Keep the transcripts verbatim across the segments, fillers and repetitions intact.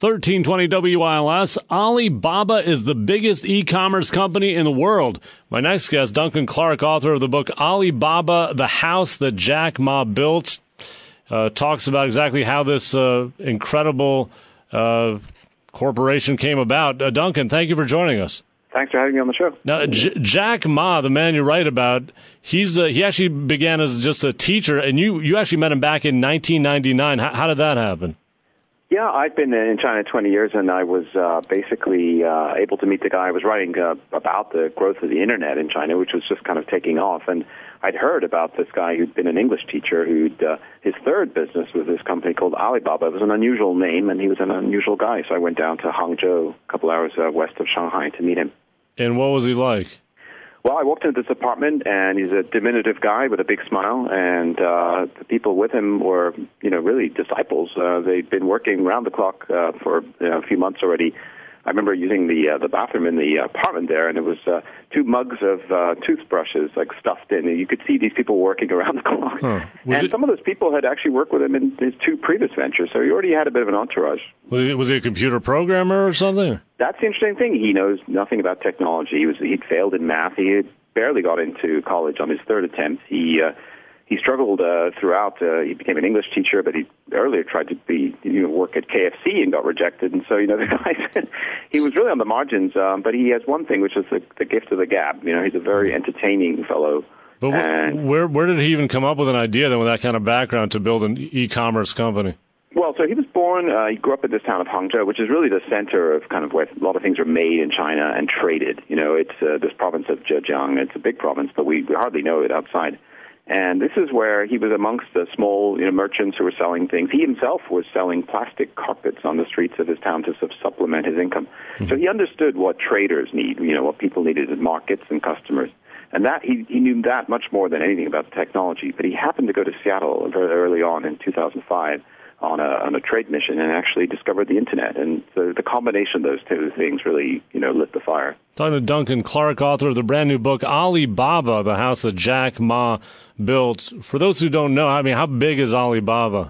thirteen twenty W I L S. Alibaba is the biggest e-commerce company in the world. My next guest, Duncan Clark, author of the book Alibaba, The House That Jack Ma Built, uh, talks about exactly how this uh, incredible uh, corporation came about. Uh, Duncan, thank you for joining us. Thanks for having me on the show. Now, J- Jack Ma, the man you write about, he's uh, he actually began as just a teacher, and you, you actually met him back in nineteen ninety-nine. How, how did that happen? Yeah, I've been in China twenty years, and I was uh, basically uh, able to meet the guy. I was writing uh, about the growth of the Internet in China, which was just kind of taking off, and I'd heard about this guy who'd been an English teacher, who'd uh, his third business was this company called Alibaba. It was an unusual name, and he was an unusual guy, so I went down to Hangzhou, a couple hours uh, west of Shanghai, to meet him. And what was he like? Well, I walked into this apartment, and he's a diminutive guy with a big smile, and uh, the people with him were, you know, really disciples. Uh, they'd been working round the clock uh, for you know, a few months already. I remember using the uh, the bathroom in the apartment there, and it was uh, two mugs of uh, toothbrushes, like, stuffed in. And you could see these people working around the clock. Huh. And it, some of those people had actually worked with him in his two previous ventures, so he already had a bit of an entourage. Was he, was he a computer programmer or something? That's the interesting thing. He knows nothing about technology. He was he'd failed in math. He had barely got into college on his third attempt. He uh, he struggled uh, throughout. Uh, he became an English teacher, but he earlier tried to be you know work at K F C and got rejected. And so you know the guy he was really on the margins. Um, but he has one thing, which is the, the gift of the gab. You know, he's a very entertaining fellow. But wh- and, where where did he even come up with an idea then with that kind of background to build an e-commerce company? Well, so he was born, uh, he grew up in this town of Hangzhou, which is really the center of kind of where a lot of things are made in China and traded. You know, it's uh, this province of Zhejiang. It's a big province, but we, we hardly know it outside. And this is where he was amongst the small, you know, merchants who were selling things. He himself was selling plastic carpets on the streets of his town to sort of supplement his income. Mm-hmm. So he understood what traders need, you know, what people needed in markets and customers. And that he, he knew that much more than anything about the technology. But he happened to go to Seattle very early on in two thousand five. On a, on a trade mission and actually discovered the Internet. And the, the combination of those two things really, you know, lit the fire. Talking to Duncan Clark, author of the brand new book, Alibaba, The House That Jack Ma Built. For those who don't know, I mean, how big is Alibaba?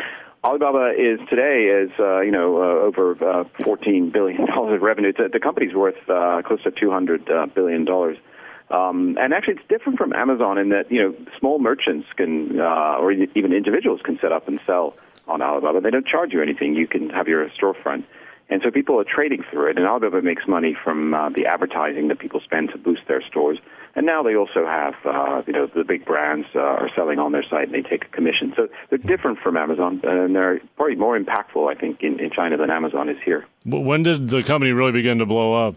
Alibaba is today is, uh, you know, uh, over uh, fourteen billion dollars of revenue. It's, the company's worth uh, close to two hundred uh, billion dollars. Um, and actually, it's different from Amazon in that, you know, small merchants can, uh, or even individuals can set up and sell on Alibaba. They don't charge you anything. You can have your storefront. And so people are trading through it. And Alibaba makes money from uh, the advertising that people spend to boost their stores. And now they also have, uh, you know, the big brands uh, are selling on their site and they take a commission. So they're different from Amazon. And they're probably more impactful, I think, in, in China than Amazon is here. When did the company really begin to blow up?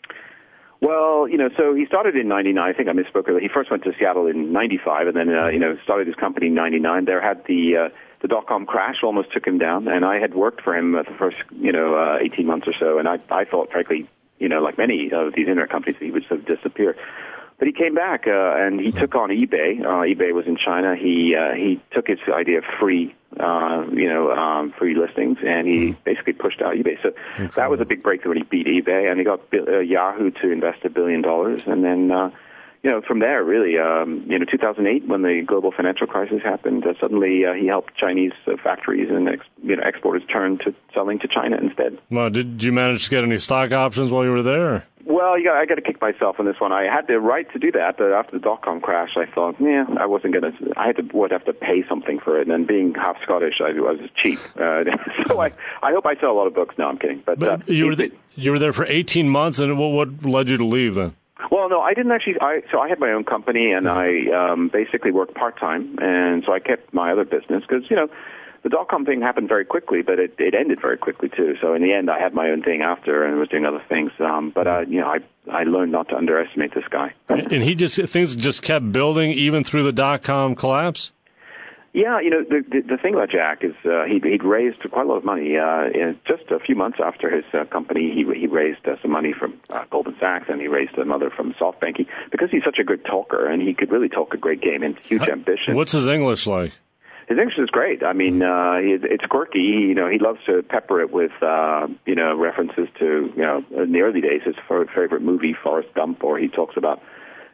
Well, you know, so he started in ninety-nine. I think I misspoke earlier. He first went to Seattle in ninety-five and then, uh, you know, started his company in ninety-nine. There had the... Uh, The dot-com crash almost took him down, and I had worked for him uh, the first, you know, uh, eighteen months or so, and I, I thought, frankly, you know, like many of these internet companies, he would sort of disappear. But he came back, uh, and he took on eBay. Uh, eBay was in China. He uh, he took his idea of free, uh, you know, um, free listings, and he basically pushed out eBay. So okay. That was a big breakthrough when he beat eBay, and he got uh, Yahoo to invest a billion dollars, and then. Uh, You know, from there, really, um, you know, two thousand eight, when the global financial crisis happened, uh, suddenly uh, he helped Chinese uh, factories and ex- you know exporters turn to selling to China instead. Well, did you manage to get any stock options while you were there? Well, you got, I got to kick myself on this one. I had the right to do that, but after the dot-com crash, I thought, yeah, I wasn't going to. I had to would have to pay something for it, and being half Scottish, I was cheap. Uh, so I, I hope I sell a lot of books. No, I'm kidding. But, but uh, you were the, you were there for eighteen months, and what, what led you to leave then? Well, no, I didn't actually. I, so I had my own company, and I um, basically worked part-time, and so I kept my other business because, you know, the dot-com thing happened very quickly, but it, it ended very quickly, too. So in the end, I had my own thing after and was doing other things. Um, but, uh, you know, I I learned not to underestimate this guy. And he just, things just kept building even through the dot-com collapse? Yeah, you know, the the, the thing about Jack is uh, he, he'd raised quite a lot of money. Uh, in just a few months after his uh, company, he he raised uh, some money from uh, Goldman Sachs, and he raised some other from SoftBank. He, because he's such a good talker, and he could really talk a great game and huge How, ambition. What's his English like? His English is great. I mean, uh, he, it's quirky. You know, he loves to pepper it with, uh, you know, references to, you know, in the early days, his favorite movie, Forrest Gump, or he talks about,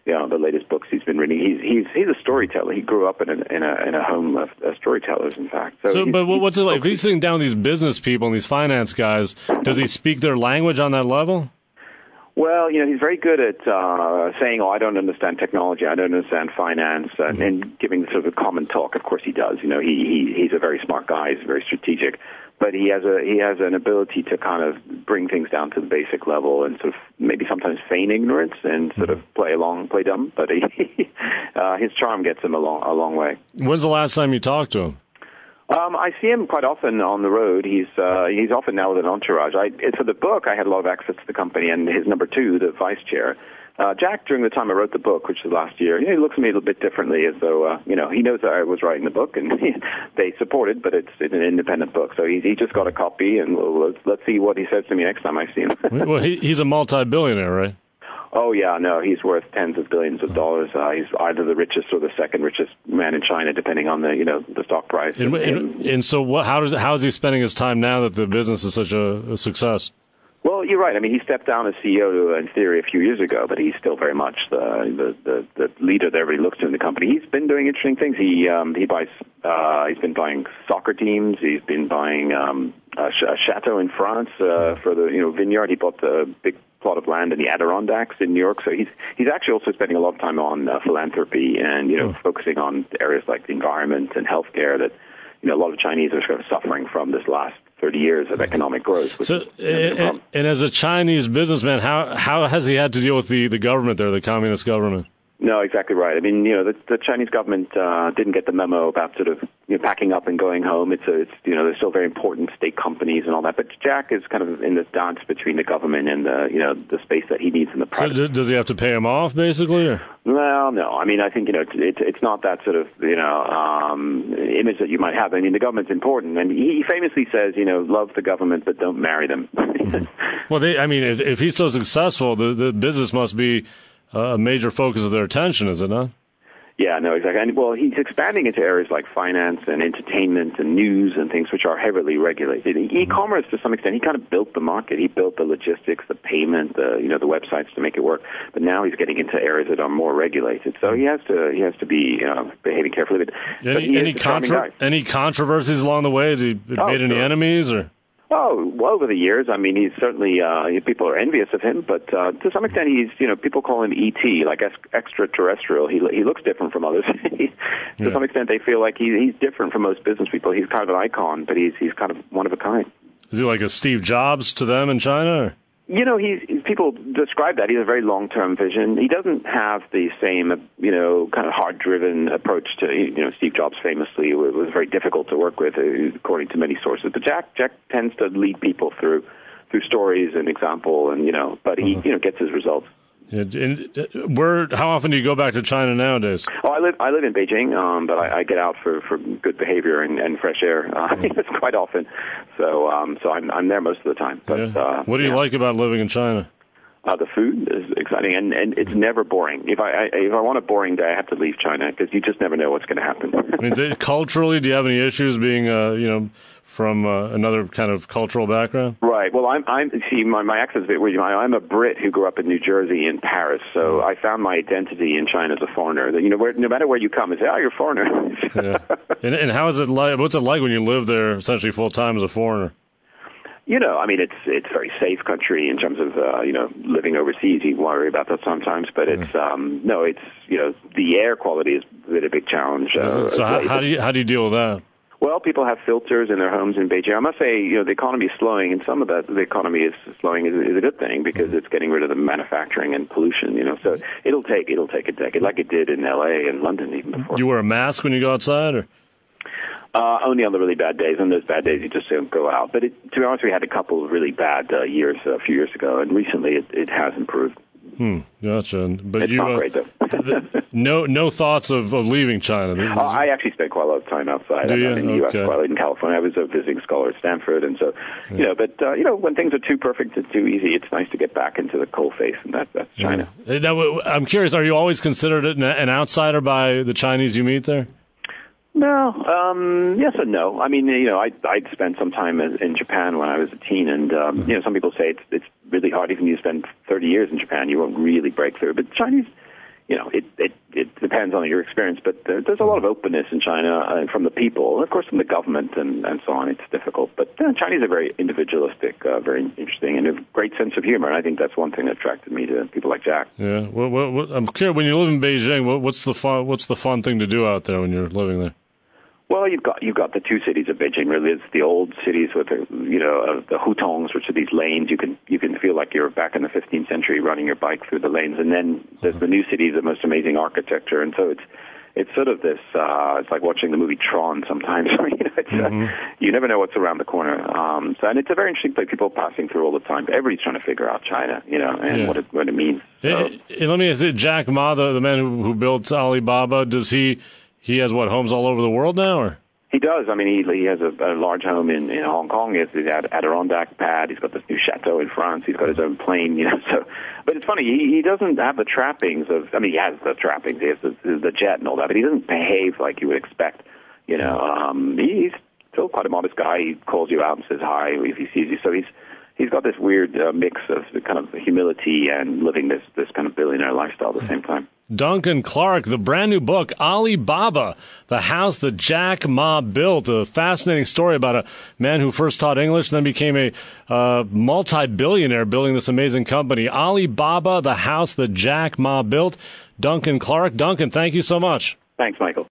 you know, the latest books he's been reading. He's he's he's a storyteller. He grew up in a in a in a home of uh, storytellers, in fact. So, so but what's it like if he's sitting down with these business people and these finance guys? Does he speak their language on that level? Well, you know, he's very good at uh, saying, "Oh, I don't understand technology. I don't understand finance," and, and giving sort of a common talk. Of course, he does. You know, he, he he's a very smart guy. He's very strategic, but he has a he has an ability to kind of bring things down to the basic level and sort of maybe sometimes feign ignorance and sort of play along, play dumb. But he, uh, his charm gets him a long a long way. When's the last time you talked to him? Um, I see him quite often on the road. He's uh, he's often now with an entourage. I, for the book, I had a lot of access to the company, and his number two, the vice chair, uh, Jack. During the time I wrote the book, which was last year, you know, he looks at me a little bit differently, as though uh, you know he knows that I was writing the book, and he, they supported, but it's, it's an independent book, so he he just got a copy, and we'll, let's let's see what he says to me next time I see him. Well, he, he's a multi-billionaire, right? Oh, yeah, no, he's worth tens of billions of dollars. Uh, he's either the richest or the second richest man in China, depending on the, you know, the stock price. And, and, and so what, how, does, how is he spending his time now that the business is such a, a success? Well, you're right. I mean, he stepped down as C E O in theory a few years ago, but he's still very much the the, the, the leader that everybody looks to in the company. He's been doing interesting things. He um, he buys. Uh, he's been buying soccer teams. He's been buying um, a, ch- a chateau in France uh, for the you know vineyard. He bought the big plot of land in the Adirondacks in New York. So he's he's actually also spending a lot of time on uh, philanthropy and you know oh. focusing on areas like the environment and healthcare that you know a lot of Chinese are sort of suffering from this last thirty years of economic growth. So, is, and, and, and as a Chinese businessman, how how has he had to deal with the, the government there, the communist government? No, exactly right. I mean, you know, the, the Chinese government uh, didn't get the memo about sort of you know, packing up and going home. It's, a, it's you know, they're still very important state companies and all that. But Jack is kind of in this dance between the government and the, you know, the space that he needs in the private. So does he have to pay him off, basically? Or? Well, no. I mean, I think, you know, it's it's not that sort of, you know, um, image that you might have. I mean, the government's important. And he famously says, you know, love the government, but don't marry them. Well, they, I mean, if, if he's so successful, the, the business must be a major focus of their attention, is it not? Yeah, no, exactly. And, well, he's expanding into areas like finance and entertainment and news and things which are heavily regulated. E-commerce, to some extent, he kind of built the market. He built the logistics, the payment, the you know the websites to make it work. But now he's getting into areas that are more regulated. So he has to he has to be you know, behaving carefully. But, any but he any, contra- any controversies along the way? Has he oh, made any sure. enemies or? Oh, well, over the years, I mean, he's certainly, uh, people are envious of him, but uh, to some extent, he's, you know, people call him E T, like ex- extraterrestrial. He he looks different from others. to yeah. some extent, they feel like he, he's different from most business people. He's kind of an icon, but he's he's kind of one of a kind. Is he like a Steve Jobs to them in China? Or? You know, he's, people describe that. He has a very long-term vision. He doesn't have the same, you know, kind of hard-driven approach to, you know, Steve Jobs famously was very difficult to work with, according to many sources. But Jack, Jack tends to lead people through, through stories and example, and, you know, but he, uh-huh. you know, gets his results. And, and where? How often do you go back to China nowadays? Oh, I live I live in Beijing, um, but I, I get out for, for good behavior and, and fresh air. Uh, mm. It's quite often, so um, so I'm I'm there most of the time. But yeah. uh, what do you yeah. like about living in China? Uh, the food is exciting, and, and it's never boring. If I, I if I want a boring day, I have to leave China because you just never know what's going to happen. I mean, is it, culturally, do you have any issues being, uh, you know, from uh, another kind of cultural background? Right. Well, I'm I'm see my my accent's a bit weird. I'm a Brit who grew up in New Jersey and Paris, so I found my identity in China as a foreigner. That you know, where, no matter where you come, it's oh, you're a foreigner. yeah. And, and how is it like? What's it like when you live there essentially full time as a foreigner? You know, I mean, it's it's a very safe country in terms of, uh, you know, living overseas. You worry about that sometimes, but it's, um, no, it's, you know, the air quality is a bit challenge. Uh, so how, how do you how do you deal with that? Well, people have filters in their homes in Beijing. I must say, you know, the economy is slowing, and some of that, the economy is slowing is, is a good thing because it's getting rid of the manufacturing and pollution, you know. So it'll take, it'll take a decade, like it did in L A and London even before. You wear a mask when you go outside, or? Uh, only on the really bad days. On those bad days, you just don't go out. But it, to be honest, we had a couple of really bad uh, years uh, a few years ago, and recently it, it has improved. Hmm, gotcha. But it's you, not uh, great, though. no, no thoughts of, of leaving China. This is... uh, I actually spent quite a lot of time outside. Do I'm you? in the U S, okay. quite in California. I was a visiting scholar at Stanford, and so you yeah. know. But uh, you know, when things are too perfect, it's too easy. It's nice to get back into the cold face, and that, that's China. Yeah. Now, I'm curious. Are you always considered an, an outsider by the Chinese you meet there? No, um, yes and no. I mean, you know, I I'd spent some time in Japan when I was a teen, and um, mm-hmm. you know, some people say it's it's really hard. Even if you spend thirty years in Japan, you won't really break through. But Chinese, you know, it, it, it depends on your experience, but there, there's a lot of openness in China uh, from the people, and of course from the government and, and so on. It's difficult, but uh, Chinese are very individualistic, uh, very interesting, and a great sense of humor, and I think that's one thing that attracted me to people like Jack. Yeah, what, what, what, I'm curious, when you live in Beijing, what, what's the fun, what's the fun thing to do out there when you're living there? Well, you've got you've got the two cities of Beijing. Really, it's the old cities with the you know uh, the hutongs, which are these lanes. You can you can feel like you're back in the fifteenth century running your bike through the lanes. And then there's the new cities, the most amazing architecture. And so it's it's sort of this. Uh, it's like watching the movie Tron sometimes. you know, it's, mm-hmm. uh, you never know what's around the corner. Um, so and it's a very interesting place. People passing through all the time. Everybody's trying to figure out China, you know, and yeah. what it what it means. So, hey, hey, let me ask you, Jack Ma, the, the man who, who built Alibaba, does he he has what homes all over the world now, or? He does. I mean, he he has a, a large home in, in Hong Kong. He has the Adirondack pad. He's got this new chateau in France. He's got his own plane, you know. So, but it's funny. He he doesn't have the trappings of. I mean, he has the trappings. He has the, the jet and all that, but he doesn't behave like you would expect. You know, um, he's still quite a modest guy. He calls you out and says hi if he sees you. So he's he's got this weird uh, mix of kind of humility and living this this kind of billionaire lifestyle at the same time. Duncan Clark, the brand new book, Alibaba, The House That Jack Ma Built, a fascinating story about a man who first taught English and then became a uh, multi-billionaire building this amazing company. Alibaba, The House That Jack Ma Built. Duncan Clark. Duncan, thank you so much. Thanks, Michael.